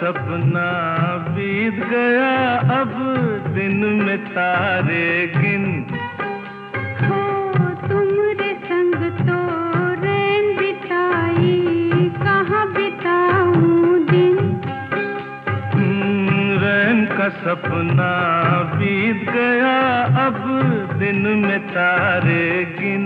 सपना बीत गया, अब दिन में तारे गिन। हो तुम्हारे संग तो रैन बिताई, कहाँ बिताऊं दिन। रैन का सपना बीत गया, अब दिन में तारे गिन।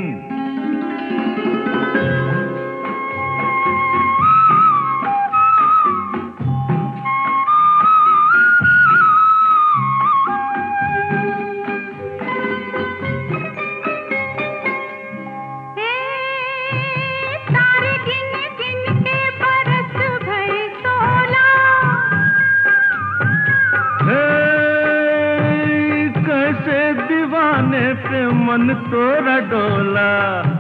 दीवाने पे मन तोरा डोला,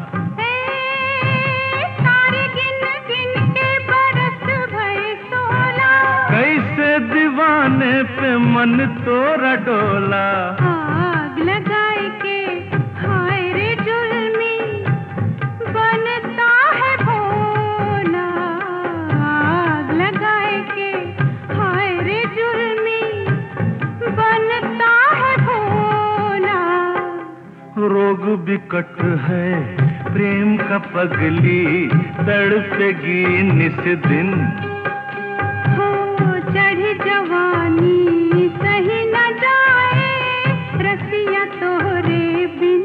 तारे गिन गिन के बरस भए 16। कैसे दीवाने पे मन तोरा डोला। आग लगाए के हाय रे जुल्मी, बनता है भोला। आग लगाए के हाय रे जुल्मी, बनता है भोला। रोग बिकट है प्रेम का पगली, तड़पेगी निस दिन। हो चढ़ी जवानी सही न जाए, रसिया तोरे बिन।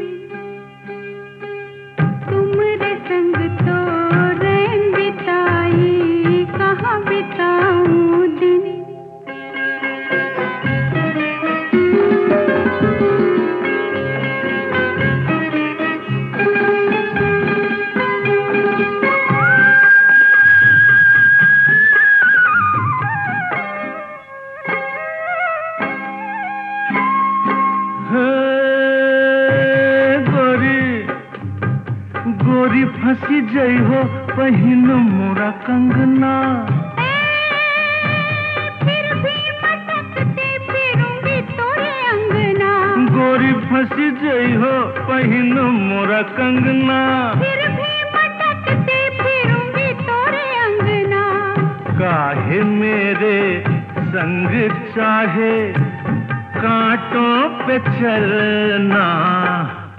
तुमरे संग तो रैन बिताई, कहाँ बिताऊं दिन। गोरी फंसी जई हो पहिन मोरा कंगना। फिर भी मटकते फिरूंगी तोरे अंगना। गोरी फंसी जई हो पहिन मोरा कंगना। फिर भी मटकते फिरूंगी तोरे अंगना। काहे मेरे संग चाहे कांटों पे चलना।